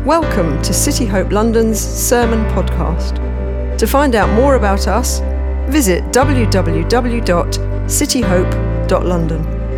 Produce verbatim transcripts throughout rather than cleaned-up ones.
Welcome to City Hope London's Sermon Podcast. To find out more about us, visit w w w dot city hope dot london.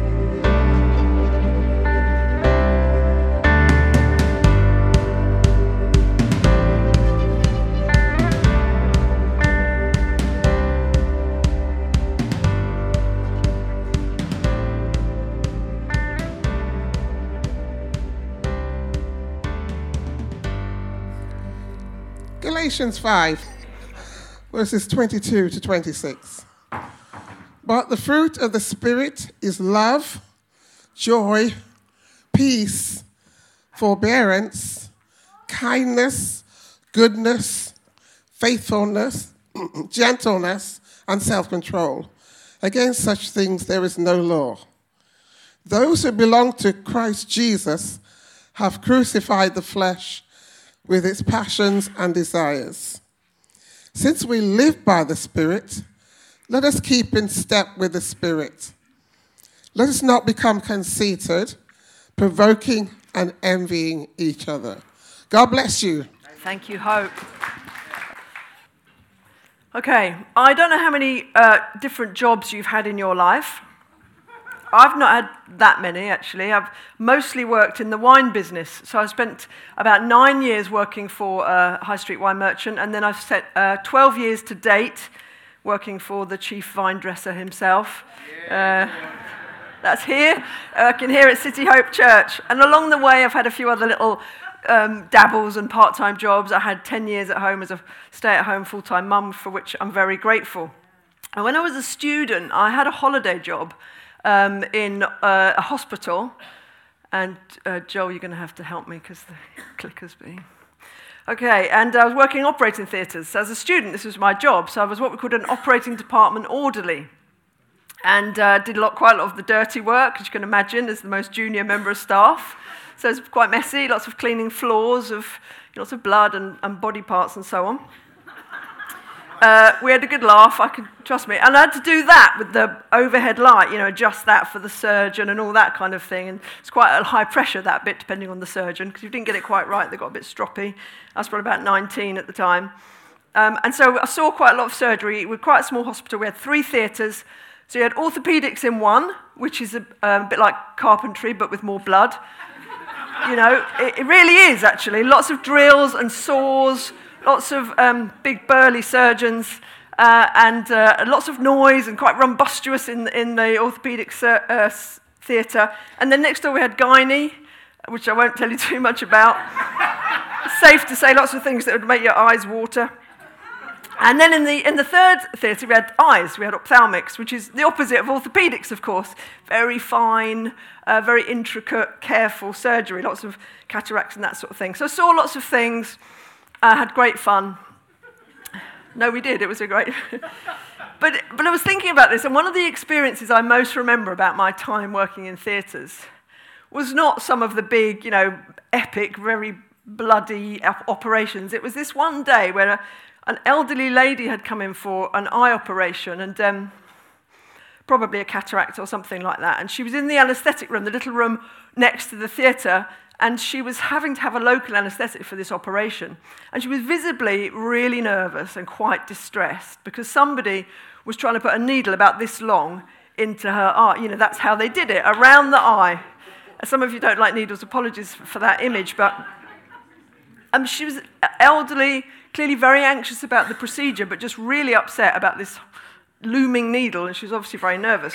Galatians five, verses twenty-two to twenty-six. But the fruit of the Spirit is love, joy, peace, forbearance, kindness, goodness, faithfulness, gentleness, and self-control. Against such things there is no law. Those who belong to Christ Jesus have crucified the flesh with its passions and desires. Since we live by the Spirit, let us keep in step with the Spirit. Let us not become conceited, provoking and envying each other. God bless you. Thank you, Hope. Okay, I don't know how many uh, different jobs you've had in your life. I've not had that many, actually. I've mostly worked in the wine business. So I spent about nine years working for a high street wine merchant, and then I've spent uh, twelve years to date working for the chief vine dresser himself. Yeah. Uh, that's here. I can hear at City Hope Church. And along the way, I've had a few other little um, dabbles and part-time jobs. I had ten years at home as a stay-at-home full-time mum, for which I'm very grateful. And when I was a student, I had a holiday job Um, in uh, a hospital, and uh, Joel, you're going to have to help me because the clicker's being... Okay, and I was working in operating theatres. So as a student, this was my job. So I was what we called an operating department orderly, and uh, did a lot, quite a lot of the dirty work, as you can imagine, as the most junior member of staff. So it's quite messy, lots of cleaning floors, of lots of blood and, and body parts and so on. Uh, we had a good laugh, I could, trust me. And I had to do that with the overhead light, you know, adjust that for the surgeon and all that kind of thing. And it's quite a high pressure, that bit, depending on the surgeon, because if you didn't get it quite right, they got a bit stroppy. I was probably about nineteen at the time. Um, and so I saw quite a lot of surgery. We were quite a small hospital. We had three theatres. So you had orthopaedics in one, which is a, um, a bit like carpentry, but with more blood. You know, it, it really is, actually. Lots of drills and saws, lots of um, big burly surgeons, uh, and uh, lots of noise, and quite rumbustious in, in the orthopaedic uh, theatre. And then next door we had gynae, which I won't tell you too much about. Safe to say, lots of things that would make your eyes water. And then in the in the third theatre we had eyes, we had ophthalmics, which is the opposite of orthopaedics, of course. Very fine, uh, very intricate, careful surgery, lots of cataracts and that sort of thing. So I saw lots of things. I had great fun. No, we did. It was a great... but but I was thinking about this, and one of the experiences I most remember about my time working in theatres was not some of the big, you know, epic, very bloody operations. It was this one day where a, an elderly lady had come in for an eye operation, and um, probably a cataract or something like that, and she was in the anaesthetic room, the little room next to the theatre, and she was having to have a local anaesthetic for this operation. And she was visibly really nervous and quite distressed because somebody was trying to put a needle about this long into her eye. You know, that's how they did it, around the eye. Some of you don't like needles, apologies for that image, but um, she was elderly, clearly very anxious about the procedure, but just really upset about this looming needle, and she was obviously very nervous.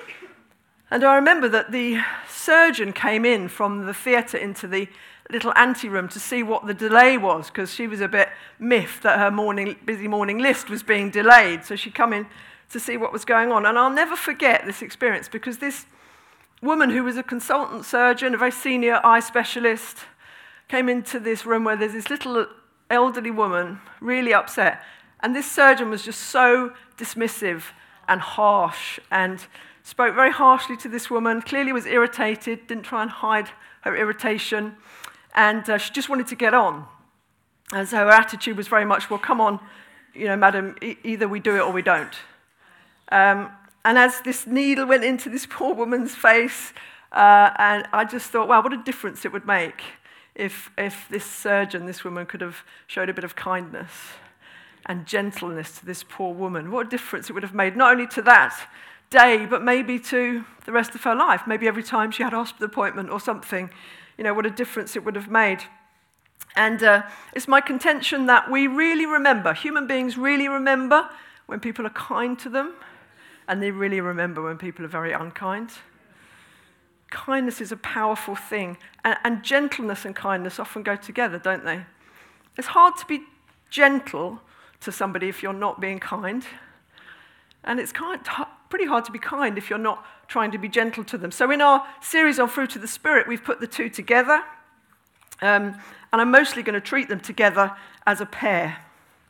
And I remember that the surgeon came in from the theatre into the little anteroom to see what the delay was, because she was a bit miffed that her morning busy morning list was being delayed. So she'd come in to see what was going on. And I'll never forget this experience, because this woman, who was a consultant surgeon, a very senior eye specialist, came into this room where there's this little elderly woman, really upset. And this surgeon was just so dismissive and harsh, and spoke very harshly to this woman, clearly was irritated, didn't try and hide her irritation, and uh, she just wanted to get on. And so her attitude was very much, well, come on, you know, madam, e- either we do it or we don't. Um, and as this needle went into this poor woman's face, uh, and I just thought, wow, what a difference it would make if, if this surgeon, this woman, could have showed a bit of kindness and gentleness to this poor woman. What a difference it would have made, not only to that day, but maybe to the rest of her life. Maybe every time she had a hospital appointment or something, you know, what a difference it would have made. And uh, it's my contention that we really remember, human beings really remember when people are kind to them, and they really remember when people are very unkind. Kindness is a powerful thing, and, and gentleness and kindness often go together, don't they? It's hard to be gentle to somebody if you're not being kind, and it's kind, pretty hard to be kind if you're not trying to be gentle to them. So in our series on Fruit of the Spirit, we've put the two together, um, and I'm mostly going to treat them together as a pair.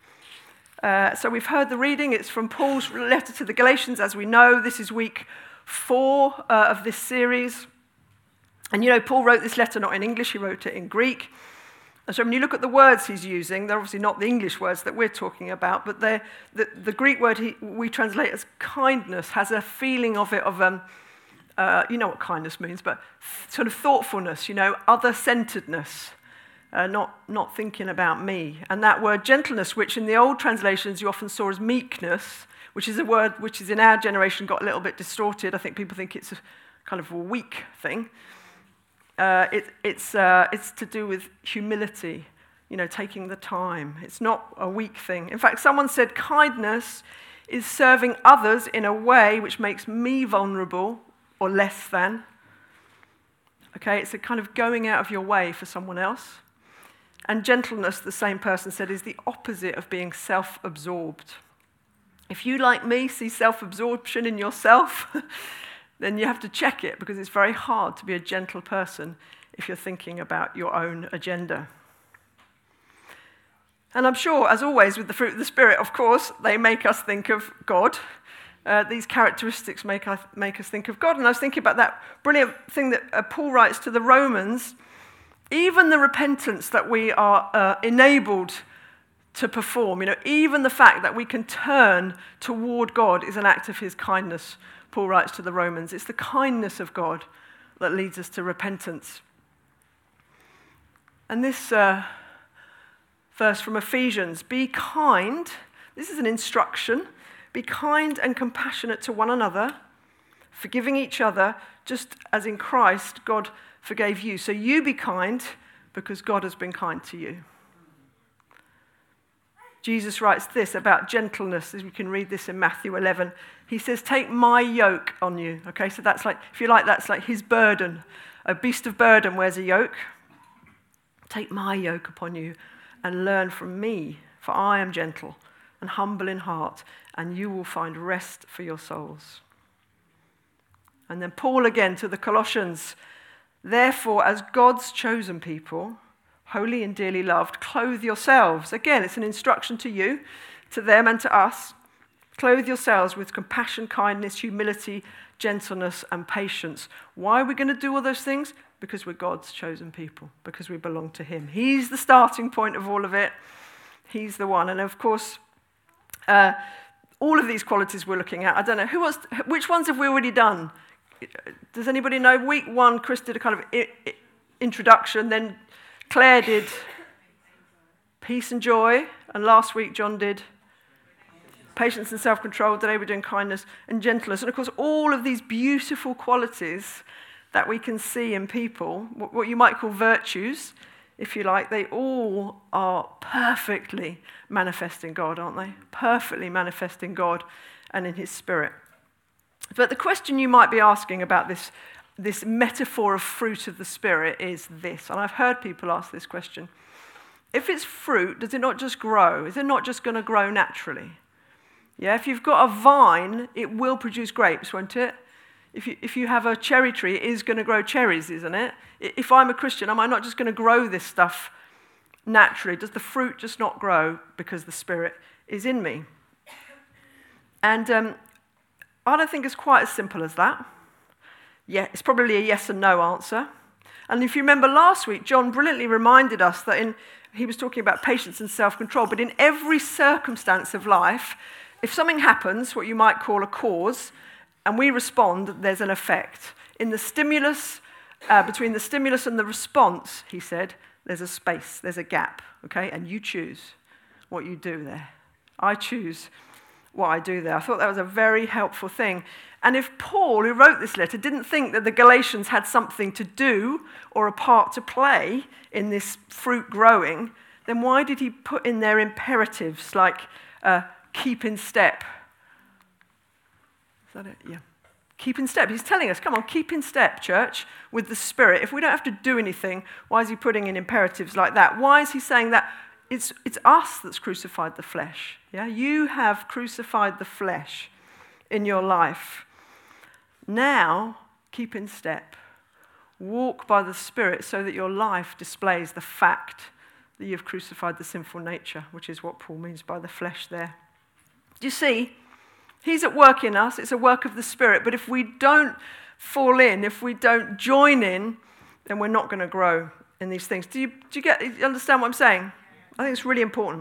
Uh, so we've heard the reading. It's from Paul's letter to the Galatians. As we know, this is week four uh, of this series. And you know, Paul wrote this letter not in English, he wrote it in Greek. And so when you look at the words he's using, they're obviously not the English words that we're talking about, but the, the Greek word he, we translate as kindness has a feeling of it, of, um, uh, you know what kindness means, but sort of thoughtfulness, you know, other-centeredness. Uh, not, not thinking about me. And that word gentleness, which in the old translations you often saw as meekness, which is a word which is in our generation got a little bit distorted. I think people think it's a kind of a weak thing. Uh, it, it's, uh, it's to do with humility, you know, taking the time. It's not a weak thing. In fact, someone said kindness is serving others in a way which makes me vulnerable or less than. Okay, it's a kind of going out of your way for someone else. And gentleness, the same person said, is the opposite of being self-absorbed. If you, like me, see self-absorption in yourself, then you have to check it, because it's very hard to be a gentle person if you're thinking about your own agenda. And I'm sure, as always, with the fruit of the Spirit, of course, they make us think of God. Uh, these characteristics make us, make us think of God. And I was thinking about that brilliant thing that uh, Paul writes to the Romans. Even the repentance that we are uh, enabled to perform, you know, even the fact that we can turn toward God is an act of his kindness, Paul writes to the Romans. It's the kindness of God that leads us to repentance. And this uh, verse from Ephesians, be kind, this is an instruction, be kind and compassionate to one another, forgiving each other, just as in Christ God forgave you. So you be kind because God has been kind to you. Jesus writes this about gentleness, as we can read this in Matthew eleven. He says, take my yoke on you. Okay, so that's like, if you like, that's like his burden. A beast of burden wears a yoke. Take my yoke upon you and learn from me, for I am gentle and humble in heart, and you will find rest for your souls. And then Paul again to the Colossians, therefore, as God's chosen people, holy and dearly loved, clothe yourselves. Again, it's an instruction to you, to them and to us. Clothe yourselves with compassion, kindness, humility, gentleness, and patience. Why are we going to do all those things? Because we're God's chosen people, because we belong to him. He's the starting point of all of it. He's the one. And of course, uh, all of these qualities we're looking at, I don't know, who wants, which ones have we already done? Does anybody know? Week one, Chris did a kind of I- I- introduction, then Claire did peace and joy, and last week John did patience and self-control. Today we're doing kindness and gentleness. And of course, all of these beautiful qualities that we can see in people, what you might call virtues, if you like, they all are perfectly manifesting God, aren't they? Perfectly manifesting God and in his Spirit. But the question you might be asking about this, this metaphor of fruit of the Spirit is this, and I've heard people ask this question. If it's fruit, does it not just grow? Is it not just going to grow naturally? Yeah, if you've got a vine, it will produce grapes, won't it? If you, if you have a cherry tree, it is going to grow cherries, isn't it? If I'm a Christian, am I not just going to grow this stuff naturally? Does the fruit just not grow because the Spirit is in me? And um, I don't think it's quite as simple as that. Yeah, it's probably a yes and no answer. And if you remember last week, John brilliantly reminded us that in he was talking about patience and self-control, but in every circumstance of life, if something happens, what you might call a cause, and we respond, there's an effect. In the stimulus uh, between the stimulus and the response, he said, there's a space, there's a gap, okay? And you choose what you do there. I choose what I do there. I thought that was a very helpful thing. And if Paul, who wrote this letter, didn't think that the Galatians had something to do or a part to play in this fruit growing, then why did he put in their imperatives like uh, keep in step? Is that it? Yeah. Keep in step. He's telling us, come on, keep in step, church, with the Spirit. If we don't have to do anything, why is he putting in imperatives like that? Why is he saying that? It's, it's us that's crucified the flesh. Yeah, you have crucified the flesh in your life. Now, keep in step. Walk by the Spirit so that your life displays the fact that you've crucified the sinful nature, which is what Paul means by the flesh there. Do you see? He's at work in us. It's a work of the Spirit. But if we don't fall in, if we don't join in, then we're not going to grow in these things. Do you, do you get? Do you understand what I'm saying? I think it's really important.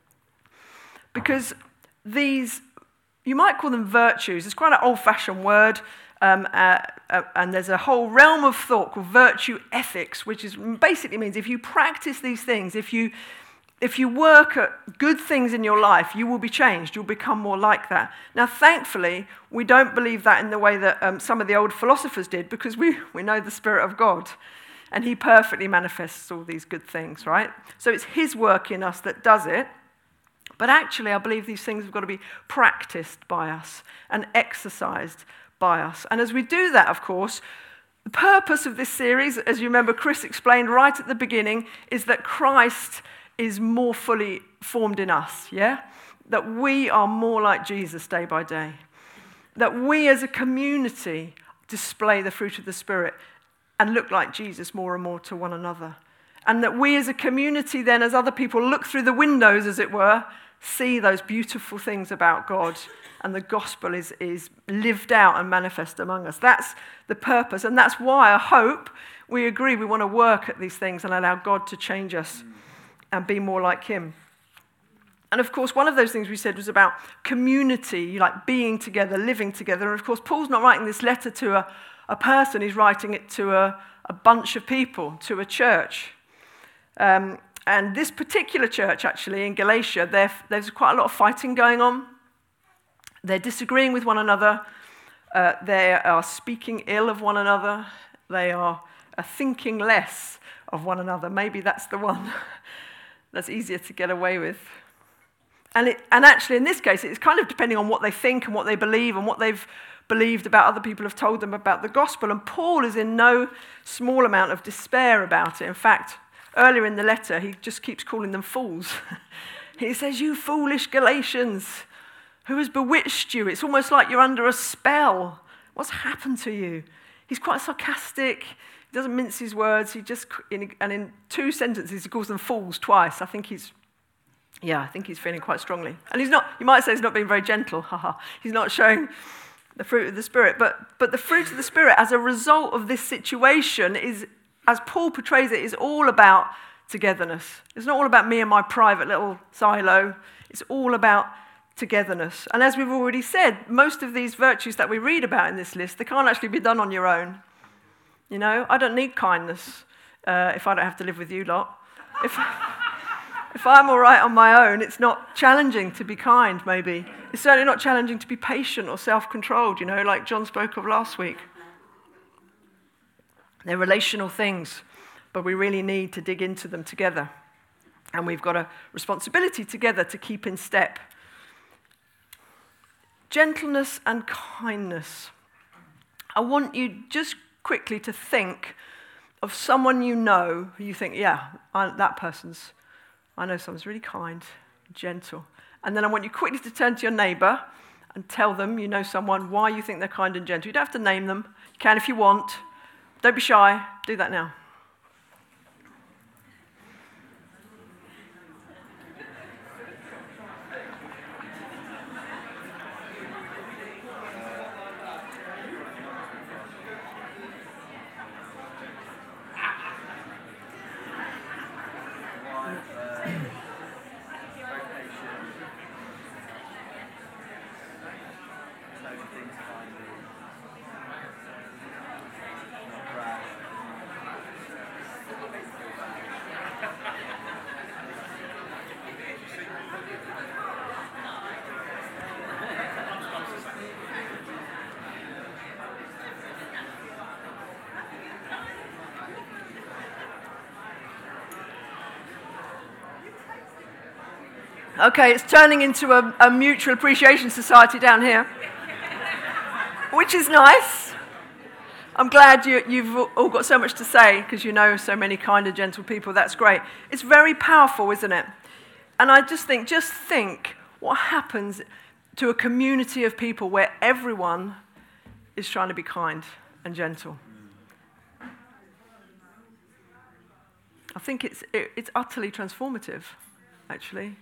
Because these, you might call them virtues. It's quite an old-fashioned word. Um, uh, uh, and there's a whole realm of thought called virtue ethics, which is basically means if you practice these things, if you if you work at good things in your life, you will be changed. You'll become more like that. Now, thankfully, we don't believe that in the way that um, some of the old philosophers did, because we, we know the Spirit of God, and he perfectly manifests all these good things, right? So it's his work in us that does it. But actually, I believe these things have got to be practiced by us and exercised by us. And as we do that, of course, the purpose of this series, as you remember Chris explained right at the beginning, is that Christ is more fully formed in us, yeah? That we are more like Jesus day by day. That we as a community display the fruit of the Spirit and look like Jesus more and more to one another. And that we as a community then, as other people look through the windows, as it were, see those beautiful things about God, and the gospel is, is lived out and manifest among us. That's the purpose, and that's why I hope we agree we want to work at these things and allow God to change us and be more like him. And of course, one of those things we said was about community, like being together, living together. And of course, Paul's not writing this letter to a, a person, he's writing it to a, a bunch of people, to a church. Um, and this particular church, actually, in Galatia, there's quite a lot of fighting going on. They're disagreeing with one another. Uh, they are speaking ill of one another. They are uh, thinking less of one another. Maybe that's the one that's easier to get away with. And, it, and actually, in this case, it's kind of depending on what they think and what they believe and what they've believed about other people have told them about the gospel. And Paul is in no small amount of despair about it. In fact, earlier in the letter, he just keeps calling them fools. He says, "You foolish Galatians, who has bewitched you? It's almost like you're under a spell. What's happened to you?" He's quite sarcastic. He doesn't mince his words. He just, in, and in two sentences, he calls them fools twice. I think he's, yeah, I think he's feeling quite strongly. And he's not, you might say he's not being very gentle. Haha. He's not showing the fruit of the Spirit. But, but the fruit of the Spirit, as a result of this situation, is, as Paul portrays it, is all about togetherness. It's not all about me and my private little silo. It's all about togetherness. And as we've already said, most of these virtues that we read about in this list, they can't actually be done on your own. You know, I don't need kindness uh, if I don't have to live with you lot. If, if I'm all right on my own, it's not challenging to be kind, maybe. It's certainly not challenging to be patient or self-controlled, you know, like John spoke of last week. They're relational things, but we really need to dig into them together. And we've got a responsibility together to keep in step. Gentleness and kindness. I want you just quickly to think of someone you know who you think, yeah, I, that person's, I know someone's really kind, gentle. And then I want you quickly to turn to your neighbour and tell them you know someone, why you think they're kind and gentle. You don't have to name them. You can if you want. Don't be shy. Do that now. Okay, it's turning into a, a mutual appreciation society down here, which is nice. I'm glad you, you've all got so much to say because you know so many kind and gentle people. That's great. It's very powerful, isn't it? And I just think, just think what happens to a community of people where everyone is trying to be kind and gentle. I think it's it, it's utterly transformative, actually.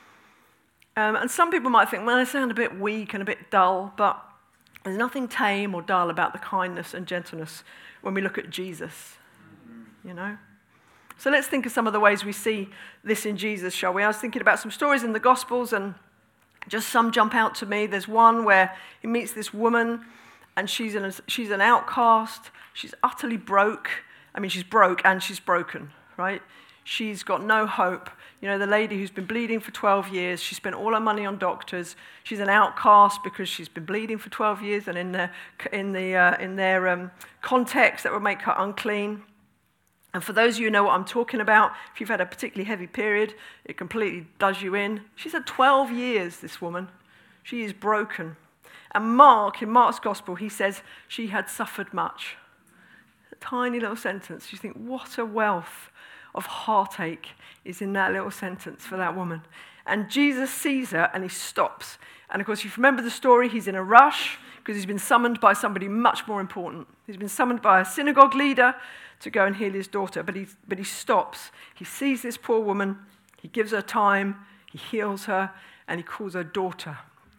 Um, and some people might think, well, I sound a bit weak and a bit dull, but there's nothing tame or dull about the kindness and gentleness when we look at Jesus, you know? So let's think of some of the ways we see this in Jesus, shall we? I was thinking about some stories in the Gospels, and just some jump out to me. There's one where he meets this woman, and she's an, she's an outcast. She's utterly broke. I mean, she's broke and she's broken, right? She's got no hope. You know, the lady who's been bleeding for twelve years, she spent all her money on doctors. She's an outcast because she's been bleeding for twelve years, and in, the, in, the, uh, in their um, context, that would make her unclean. And for those of you who know what I'm talking about, if you've had a particularly heavy period, it completely does you in. She's had twelve years, this woman. She is broken. And Mark, in Mark's Gospel, he says she had suffered much. A tiny little sentence. You think, what a wealth of heartache is in that little sentence for that woman. And Jesus sees her and he stops. And of course, if you remember the story, he's in a rush because he's been summoned by somebody much more important. He's been summoned by a synagogue leader to go and heal his daughter. But he, but he stops. He sees this poor woman. He gives her time. He heals her. And he calls her daughter.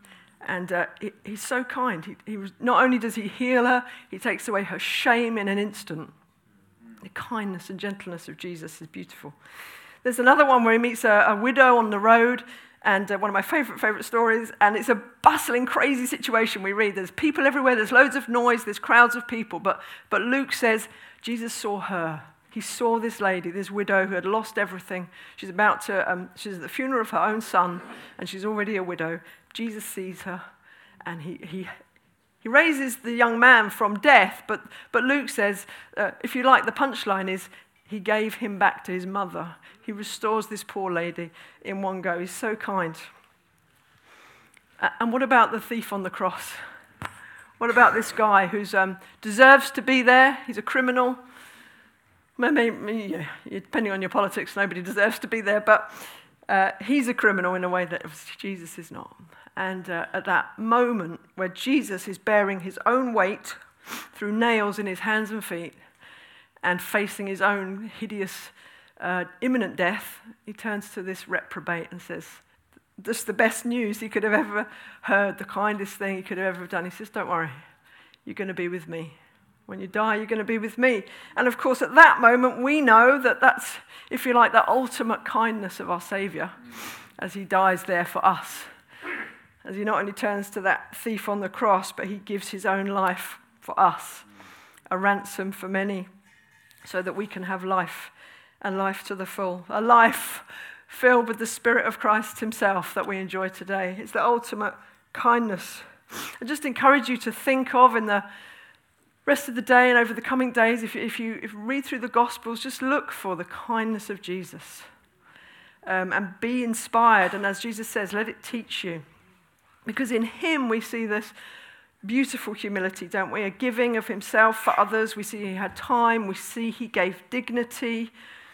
And uh, he, he's so kind. He, he was, not only does he heal her, he takes away her shame in an instant. The kindness and gentleness of Jesus is beautiful. There's another one where he meets a, a widow on the road, and uh, one of my favorite, favorite stories, and it's a bustling, crazy situation we read. There's people everywhere, there's loads of noise, there's crowds of people, but, but Luke says Jesus saw her. He saw this lady, this widow who had lost everything. She's about to, um, she's at the funeral of her own son, and she's already a widow. Jesus sees her, and he he he raises the young man from death, but, but Luke says, uh, if you like, the punchline is, he gave him back to his mother. He restores this poor lady in one go. He's so kind. Uh, and what about the thief on the cross? What about this guy who um, deserves to be there? He's a criminal. Maybe, yeah, depending on your politics, nobody deserves to be there, but uh, he's a criminal in a way that Jesus is not. And uh, at that moment where Jesus is bearing his own weight through nails in his hands and feet and facing his own hideous, uh, imminent death, he turns to this reprobate and says, this is the best news he could have ever heard, the kindest thing he could have ever done. He says, don't worry, you're going to be with me. When you die, you're going to be with me. And of course, at that moment, we know that that's, if you like, the ultimate kindness of our Saviour as he dies there for us. As he not only turns to that thief on the cross, but he gives his own life for us, a ransom for many, so that we can have life and life to the full. A life filled with the Spirit of Christ himself that we enjoy today. It's the ultimate kindness. I just encourage you to think of in the rest of the day and over the coming days, if you, if you, if you read through the Gospels, just look for the kindness of Jesus um, and be inspired. And as Jesus says, let it teach you. Because in him we see this beautiful humility, don't we? A giving of himself for others. We see he had time. We see he gave dignity.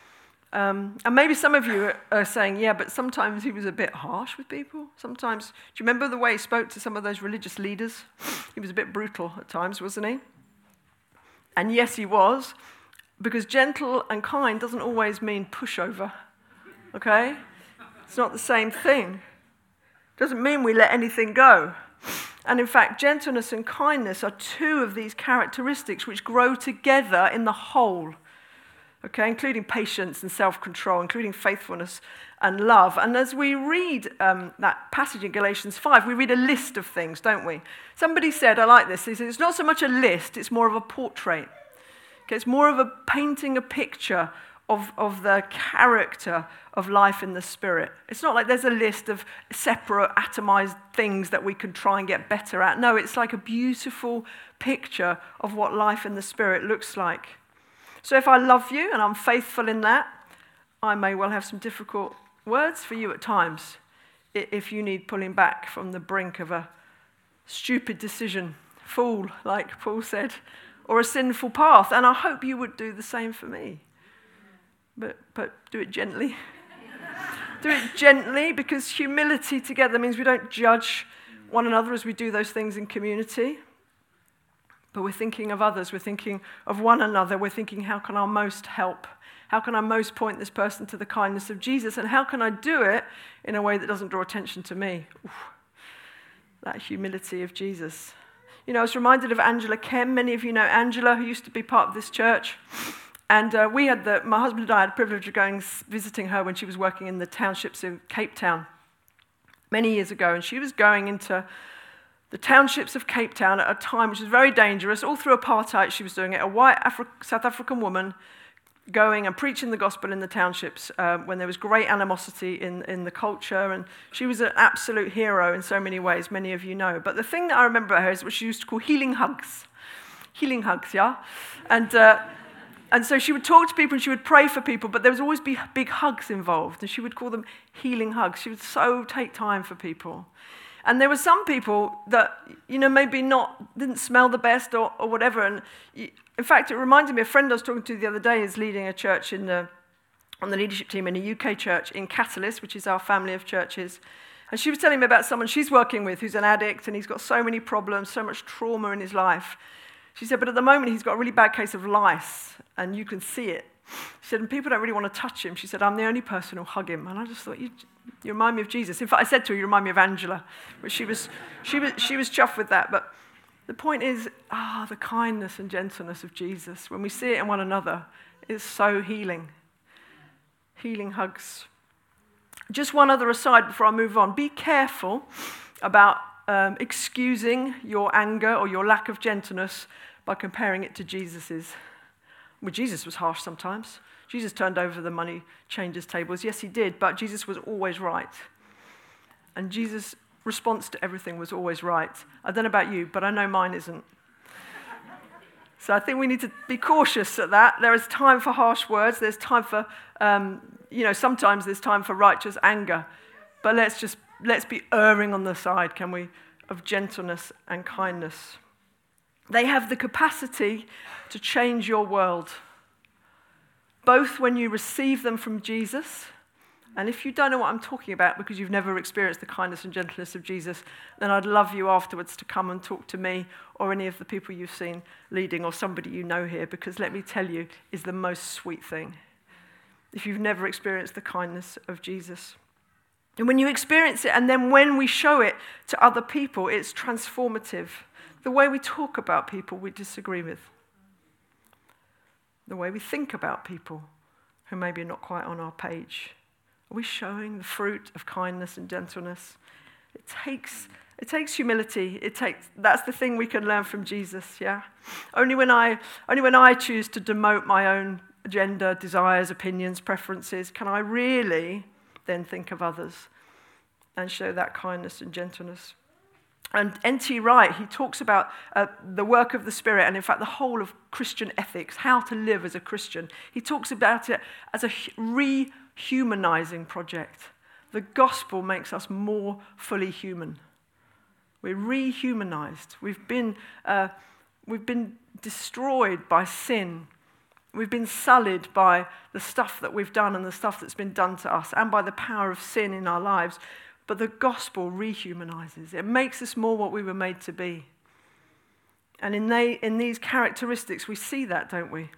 Um, and maybe some of you are saying, yeah, but sometimes he was a bit harsh with people. Sometimes, do you remember the way he spoke to some of those religious leaders? He was a bit brutal at times, wasn't he? And yes, he was, because gentle and kind doesn't always mean pushover, okay? It's not the same thing. Doesn't mean we let anything go. And in fact, gentleness and kindness are two of these characteristics which grow together in the whole, okay, including patience and self-control, including faithfulness and love. And as we read um, that passage in Galatians five, we read a list of things, don't we? Somebody said, I like this, he said, it's not so much a list, it's more of a portrait. Okay, it's more of a painting a picture Of, of the character of life in the Spirit. It's not like there's a list of separate, atomized things that we can try and get better at. No, it's like a beautiful picture of what life in the Spirit looks like. So if I love you and I'm faithful in that, I may well have some difficult words for you at times. if you need pulling back from the brink of a stupid decision, fool, like Paul said, or a sinful path. And I hope you would do the same for me. But, but do it gently. Do it gently, because humility together means we don't judge one another as we do those things in community. But we're thinking of others. We're thinking of one another. We're thinking, how can I most help? How can I most point this person to the kindness of Jesus? And how can I do it in a way that doesn't draw attention to me? Oof. That humility of Jesus. You know, I was reminded of Angela Kem. Many of you know Angela, who used to be part of this church. And uh, we had the, my husband and I had the privilege of going visiting her when she was working in the townships of Cape Town many years ago. And she was going into the townships of Cape Town at a time which was very dangerous. All through apartheid, she was doing it. A white Afri- South African woman going and preaching the gospel in the townships um, when there was great animosity in, in the culture. And she was an absolute hero in so many ways, many of you know. But the thing that I remember about her is what she used to call healing hugs. Healing hugs, yeah? And... Uh, And so she would talk to people and she would pray for people, but there was always big, big hugs involved, and she would call them healing hugs. She would so take time for people. And there were some people that, you know, maybe not, didn't smell the best or, or whatever. And in fact, it reminded me, a friend I was talking to the other day is leading a church in the, on the leadership team in a U K church in Catalyst, which is our family of churches. And she was telling me about someone she's working with who's an addict, and he's got so many problems, so much trauma in his life. She said, but at the moment he's got a really bad case of lice, and you can see it. She said, and people don't really want to touch him. She said, I'm the only person who'll hug him. And I just thought, you, you remind me of Jesus. In fact, I said to her, you remind me of Angela. But she was, she was, she was chuffed with that. But the point is, ah, the kindness and gentleness of Jesus, when we see it in one another, is so healing. Healing hugs. Just one other aside before I move on. Be careful about um, excusing your anger or your lack of gentleness by comparing it to Jesus's. Well, Jesus was harsh sometimes. Jesus turned over the money changers' tables. Yes, he did, but Jesus was always right. And Jesus' response to everything was always right. I don't know about you, but I know mine isn't. So I think we need to be cautious at that. There is time for harsh words. There's time for, um, you know, sometimes there's time for righteous anger. But let's just, let's be erring on the side, can we, of gentleness and kindness. They have the capacity to change your world, both when you receive them from Jesus, and if you don't know what I'm talking about because you've never experienced the kindness and gentleness of Jesus, then I'd love you afterwards to come and talk to me or any of the people you've seen leading or somebody you know here, because let me tell you, is the most sweet thing if you've never experienced the kindness of Jesus. And when you experience it, and then when we show it to other people, it's transformative. The way we talk about people we disagree with. The way we think about people who maybe are not quite on our page. Are we showing the fruit of kindness and gentleness? It takes, it takes humility. It takes, that's the thing we can learn from Jesus, yeah? Only when I, only when I choose to demote my own agenda, desires, opinions, preferences, can I really then think of others and show that kindness and gentleness. And N T Wright, he talks about uh, the work of the Spirit and, in fact, the whole of Christian ethics, how to live as a Christian. He talks about it as a rehumanizing project. The gospel makes us more fully human. We're rehumanized. We've been, uh, we've been destroyed by sin. We've been sullied by the stuff that we've done and the stuff that's been done to us, and by the power of sin in our lives. But the gospel rehumanizes. It makes us more what we were made to be. And in, they, in these characteristics, we see that, don't we?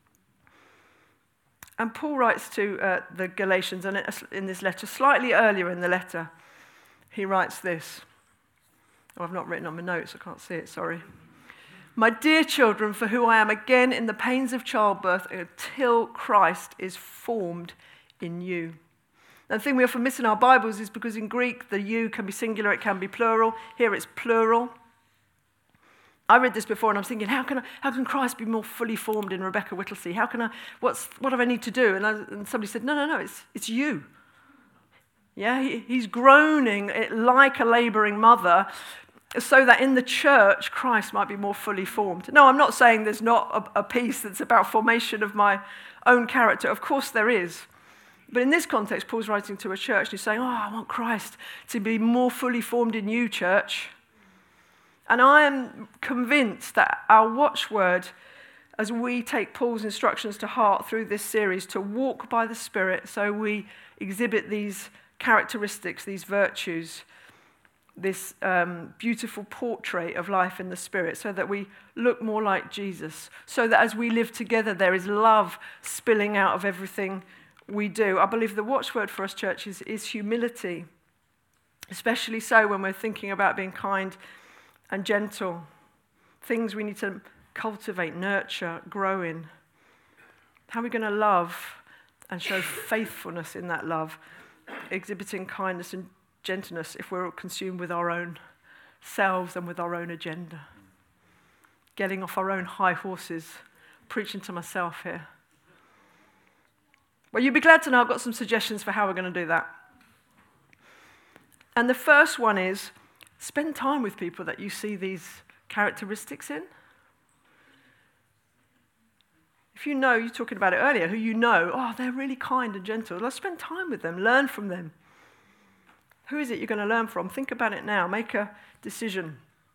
And Paul writes to uh, the Galatians, and in this letter, slightly earlier in the letter, he writes this. Oh, I've not written on my notes, I can't see it, sorry. My dear children, for who I am again in the pains of childbirth until Christ is formed in you. Now, the thing we often miss in our Bibles is because in Greek, the you can be singular, it can be plural. Here it's plural. I read this before and I was thinking, how can I, how can Christ be more fully formed in Rebecca Whittlesey? How can I, what's, what do I need to do? And, I, and somebody said, no, no, no, it's, it's you. Yeah, he, he's groaning like a laboring mother so that in the church, Christ might be more fully formed. No, I'm not saying there's not a, a piece that's about formation of my own character. Of course there is. But in this context, Paul's writing to a church and he's saying, oh, I want Christ to be more fully formed in you, church. And I am convinced that our watchword, as we take Paul's instructions to heart through this series, to walk by the Spirit, so we exhibit these characteristics, these virtues, this um, beautiful portrait of life in the Spirit, so that we look more like Jesus, so that as we live together, there is love spilling out of everything we do. I believe the watchword for us, church, is, is humility, especially so when we're thinking about being kind and gentle, things we need to cultivate, nurture, grow in. How are we going to love and show faithfulness in that love, exhibiting kindness and gentleness if we're consumed with our own selves and with our own agenda? Getting off our own high horses, preaching to myself here. Well, you'll be glad to know I've got some suggestions for how we're going to do that. And the first one is, spend time with people that you see these characteristics in. If you know, you're talking about it earlier, who you know, oh, they're really kind and gentle, let's spend time with them, learn from them. Who is it you're going to learn from? Think about it now. Make a decision.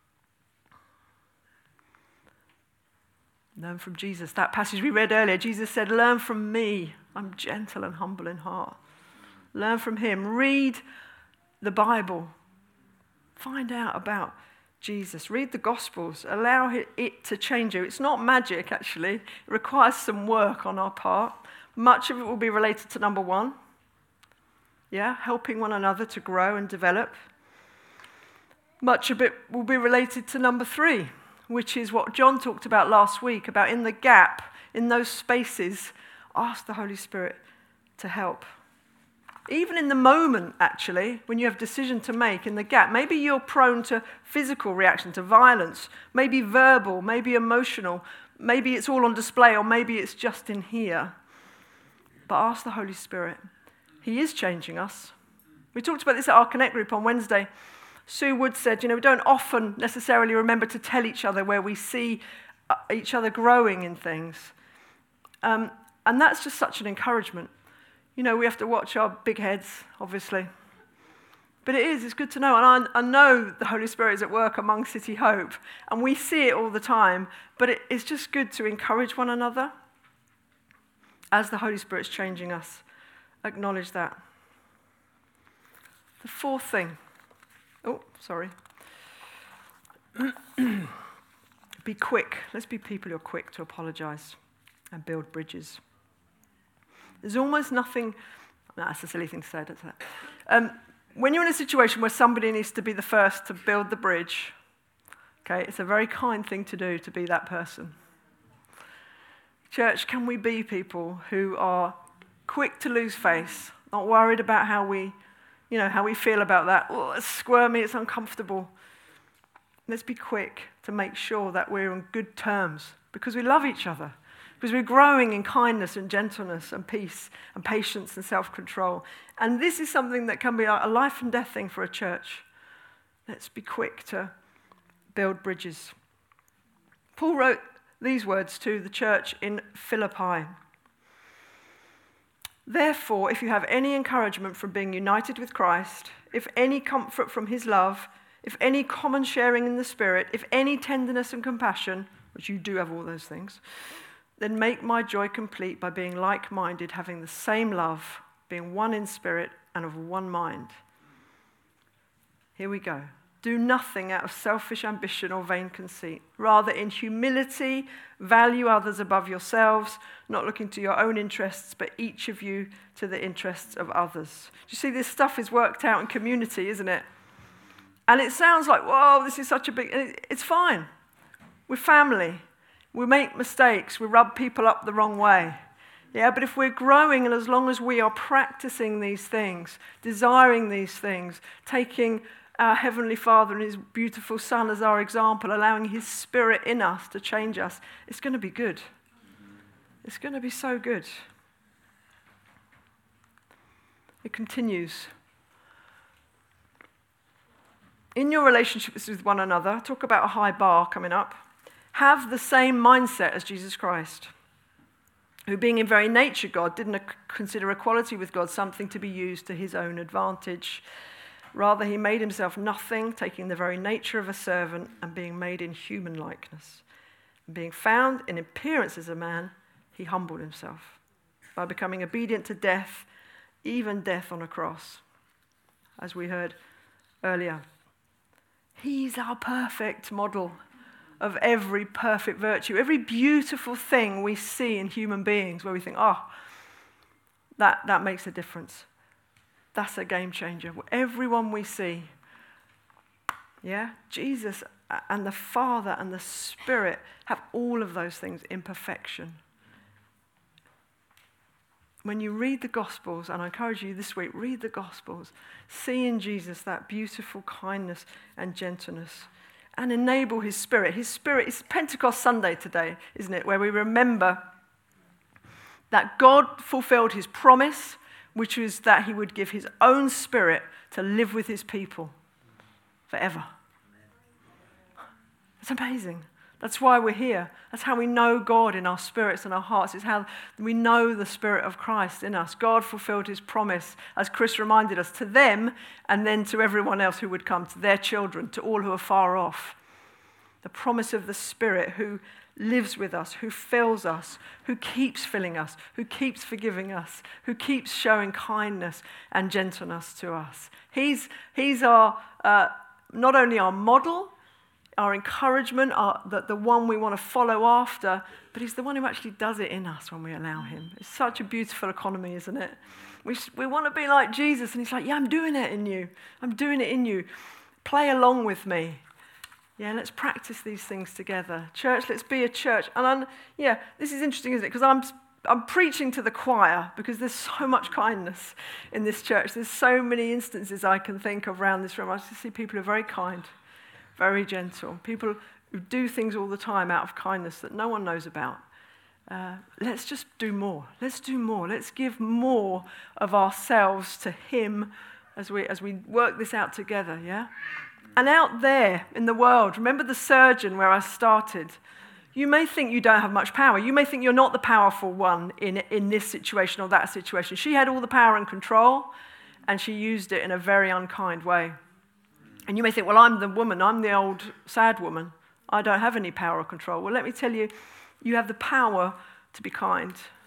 Learn from Jesus. That passage we read earlier, Jesus said, learn from me. I'm gentle and humble in heart. Learn from him. Read the Bible. Find out about Jesus. Read the Gospels. Allow it to change you. It's not magic, actually. It requires some work on our part. Much of it will be related to number one. Yeah, helping one another to grow and develop. Much of it will be related to number three, which is what John talked about last week, about in the gap, in those spaces, ask the Holy Spirit to help. Even in the moment, actually, when you have a decision to make in the gap, maybe you're prone to physical reaction, to violence, maybe verbal, maybe emotional, maybe it's all on display, or maybe it's just in here. But ask the Holy Spirit. He is changing us. We talked about this at our Connect group on Wednesday. Sue Wood said, you know, we don't often necessarily remember to tell each other where we see each other growing in things. Um, and that's just such an encouragement. You know, we have to watch our big heads, obviously. But it is, it's good to know. And I, I know the Holy Spirit is at work among City Hope, and we see it all the time. But it, it's just good to encourage one another as the Holy Spirit's changing us. Acknowledge that. The fourth thing. Oh, sorry. Be quick. Let's be people who are quick to apologize and build bridges. There's almost nothing, no, that's a silly thing to say, don't say that. Um, when you're in a situation where somebody needs to be the first to build the bridge, okay, it's a very kind thing to do to be that person. Church, can we be people who are quick to lose face, not worried about how we, you know, how we feel about that? Oh, it's squirmy, it's uncomfortable. Let's be quick to make sure that we're on good terms because we love each other. Because we're growing in kindness and gentleness and peace and patience and self-control. And this is something that can be a life and death thing for a church. Let's be quick to build bridges. Paul wrote these words to the church in Philippi. Therefore, if you have any encouragement from being united with Christ, if any comfort from his love, if any common sharing in the Spirit, if any tenderness and compassion, which you do have all those things, then make my joy complete by being like-minded, having the same love, being one in spirit and of one mind. Here we go. Do nothing out of selfish ambition or vain conceit. Rather, in humility, value others above yourselves, not looking to your own interests, but each of you to the interests of others. Do you see, this stuff is worked out in community, isn't it? And it sounds like, whoa, this is such a big... It's fine. We're family. We make mistakes. We rub people up the wrong way. Yeah, but if we're growing, and as long as we are practicing these things, desiring these things, taking our Heavenly Father and his beautiful Son as our example, allowing his Spirit in us to change us, it's going to be good. It's going to be so good. It continues. In your relationships with one another, talk about a high bar coming up, have the same mindset as Jesus Christ. who being in very nature God, didn't consider equality with God something to be used to his own advantage. Rather, he made himself nothing, taking the very nature of a servant and being made in human likeness. And being found in appearance as a man, he humbled himself by becoming obedient to death, even death on a cross, as we heard earlier. He's our perfect model of every perfect virtue, every beautiful thing we see in human beings where we think, oh, that, that makes a difference. That's a game changer. Everyone we see, yeah, Jesus and the Father and the Spirit have all of those things in perfection. When you read the Gospels, and I encourage you this week, read the Gospels, see in Jesus that beautiful kindness and gentleness, and enable his Spirit. His Spirit, it's Pentecost Sunday today, isn't it, where we remember that God fulfilled his promise, which was that he would give his own Spirit to live with his people forever. It's amazing. That's why we're here. That's how we know God in our spirits and our hearts. It's how we know the Spirit of Christ in us. God fulfilled his promise, as Chris reminded us, to them and then to everyone else who would come, to their children, to all who are far off. The promise of the Spirit who lives with us, who fills us, who keeps filling us, who keeps forgiving us, who keeps showing kindness and gentleness to us. He's, he's our, uh, not only our model, our encouragement, our, the, the one we want to follow after, but he's the one who actually does it in us when we allow him. It's such a beautiful economy, isn't it? We, we want to be like Jesus, and he's like, yeah, I'm doing it in you. I'm doing it in you. Play along with me. Yeah, let's practice these things together. Church, let's be a church. And I'm, yeah, this is interesting, isn't it? Because I'm, I'm preaching to the choir because there's so much kindness in this church. There's so many instances I can think of around this room. I see people who are very kind, very gentle, people who do things all the time out of kindness that no one knows about. Uh, let's just do more. Let's do more. Let's give more of ourselves to him as we as we work this out together, yeah? And out there in the world, remember the surgeon where I started? You may think you don't have much power. You may think you're not the powerful one in, in this situation or that situation. She had all the power and control, and she used it in a very unkind way. And you may think, well, I'm the woman. I'm the old sad woman. I don't have any power or control. Well, let me tell you, you have the power to be kind.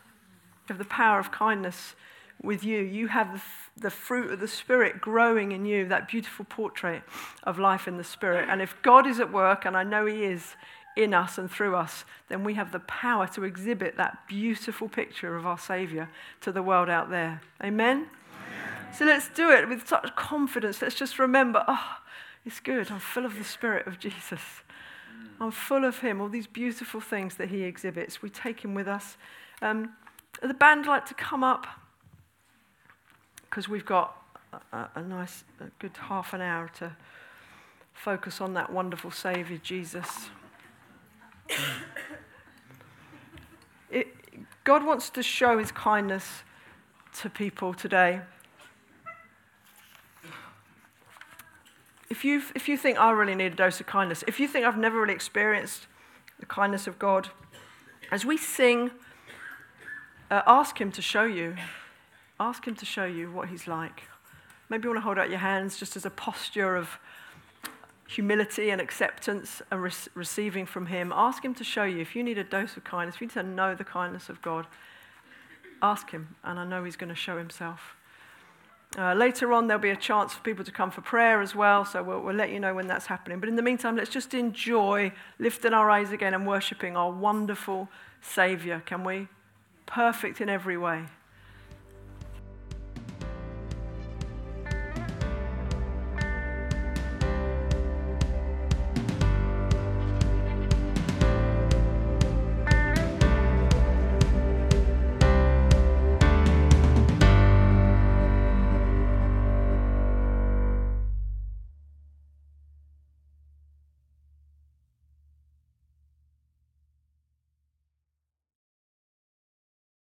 You have the power of kindness with you. You have the, the fruit of the Spirit growing in you, that beautiful portrait of life in the Spirit. And if God is at work, and I know he is in us and through us, then we have the power to exhibit that beautiful picture of our Saviour to the world out there. Amen? Amen. So let's do it with such confidence. Let's just remember, oh, it's good. I'm full of the Spirit of Jesus. I'm full of him, all these beautiful things that he exhibits. We take him with us. Um, the band like to come up, because we've got a, a nice, a good half an hour to focus on that wonderful Saviour, Jesus. It, God wants to show his kindness to people today. If you if you think I really need a dose of kindness, if you think I've never really experienced the kindness of God, as we sing, uh, ask him to show you. Ask him to show you what he's like. Maybe you want to hold out your hands just as a posture of humility and acceptance and re- receiving from him. Ask him to show you. If you need a dose of kindness, if you need to know the kindness of God, ask him, and I know he's going to show himself. Uh, later on, there'll be a chance for people to come for prayer as well, so we'll, we'll let you know when that's happening. But in the meantime, let's just enjoy lifting our eyes again and worshipping our wonderful Saviour. Can we? Perfect in every way.